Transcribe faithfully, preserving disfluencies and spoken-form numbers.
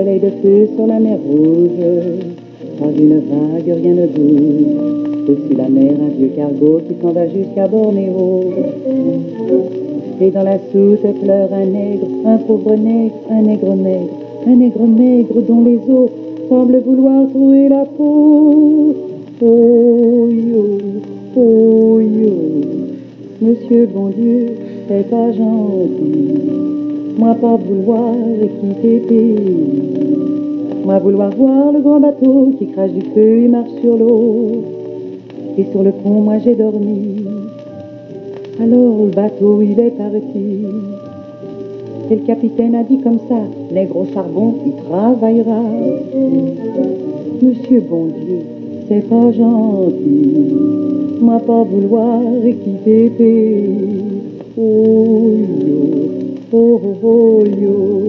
soleil de feu sur la mer rouge. Dans une vague, rien ne bouge. Dessus la mer, un vieux cargo qui s'en va jusqu'à Bornéo. Et dans la soute pleure un nègre, un pauvre nègre, un nègre maigre, un nègre maigre dont les os semblent vouloir trouer la peau. Oh yo, oh yo, monsieur bon Dieu, c'est pas gentil. Moi pas vouloir quitter pays. Moi vouloir voir le grand bateau qui crache du feu et marche sur l'eau. Et sur le pont, moi j'ai dormi. Alors le bateau il est parti. Et le capitaine a dit comme ça, les gros charbons, il travaillera. Monsieur bon Dieu, c'est pas gentil. Moi pas vouloir quitter pays. Oh yo, oh oh oh yo.